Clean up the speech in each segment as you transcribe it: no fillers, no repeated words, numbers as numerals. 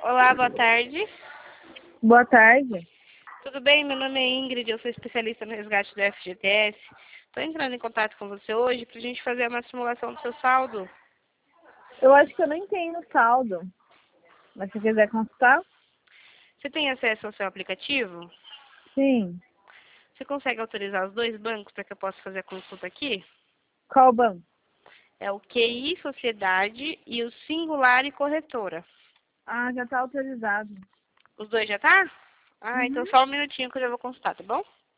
Olá, boa tarde. Boa tarde. Tudo bem? Meu nome é Ingrid, eu sou especialista no resgate do FGTS. Estou entrando em contato com você hoje para a gente fazer uma simulação do seu saldo. Eu acho que eu nem tenho saldo, mas se quiser consultar, Você tem acesso ao seu aplicativo? sim. Você consegue autorizar os dois bancos para que eu possa fazer a consulta aqui? Qual banco? É o QI Sociedade e o Singular e Corretora. Ah, já está autorizado. Os dois já tá? Então Uhum. só um minutinho que eu já vou consultar, tá bom?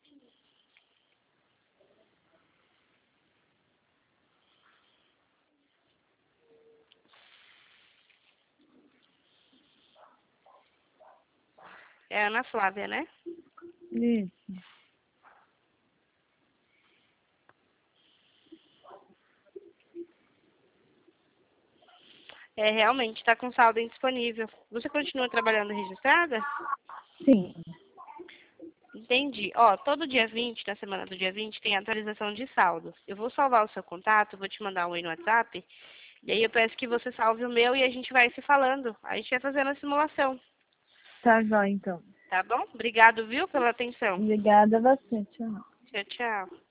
É a Ana Flávia, né? Isso. É, realmente, está com saldo indisponível. Você continua trabalhando registrada? Sim. Entendi. Ó, todo dia 20, na semana do dia 20, tem atualização de saldo. Eu vou salvar o seu contato, vou te mandar um oi no WhatsApp. E aí eu peço que você salve o meu e a gente vai se falando. A gente vai fazendo a simulação. Tá jóia, então. Tá bom? Obrigado, viu, pela atenção. Obrigada a você. Tchau. Tchau, tchau.